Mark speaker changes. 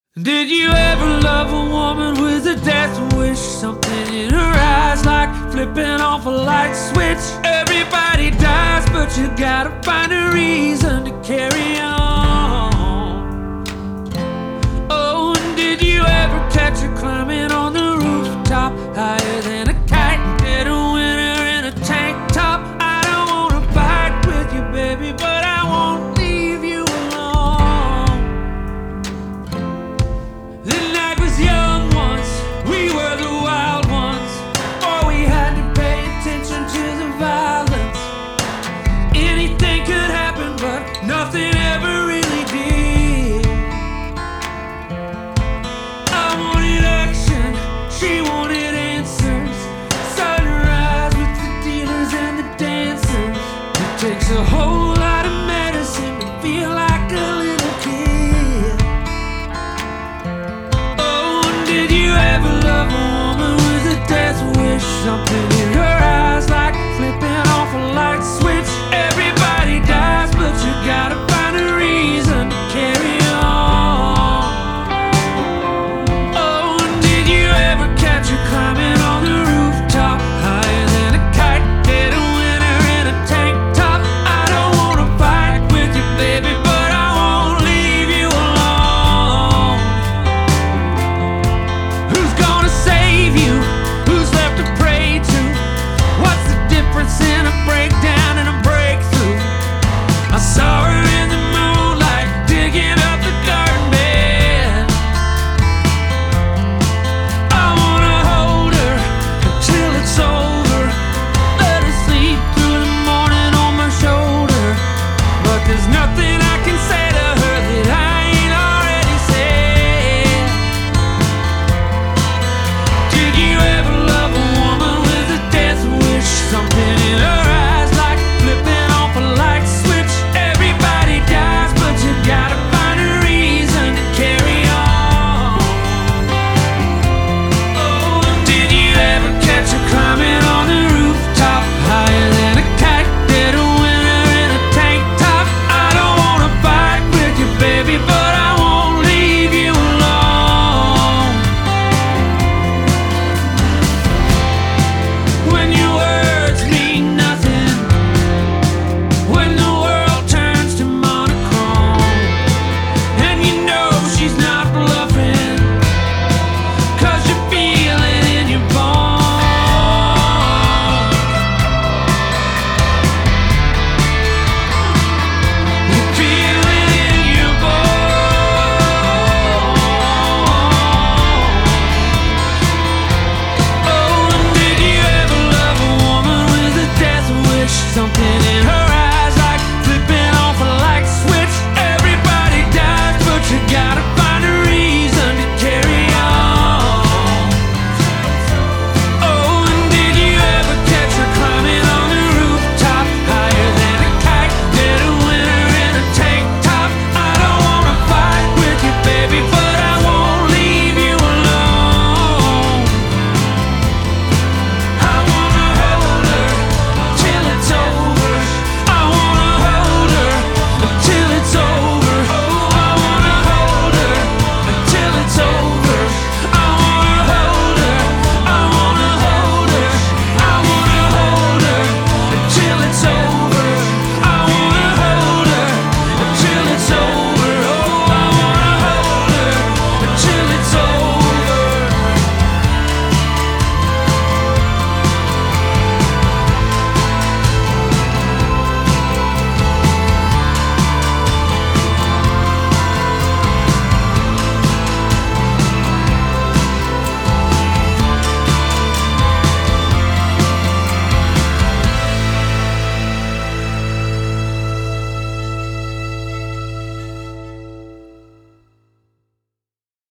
Speaker 1: Did you ever love a woman with a death wish? Something in her eyes like flipping off a light switch. Everybody dies, but you gotta find a reason to carry on. Oh, and did you ever catch her climbing on the rooftop, higher than a kite, and get a winner in a tank top? I don't wanna fight with you, baby, but I won't leave you alone. The night was young once, we were the wild ones, or we had to pay attention to the violence. Anything could happen, but nothing ever really did. I wanted action, she wanted answers. Sunrise with the dealers and the dancers. It takes a whole lot of medicine to feel like a little kid. Oh, did you ever love a woman with a death wish? Something in her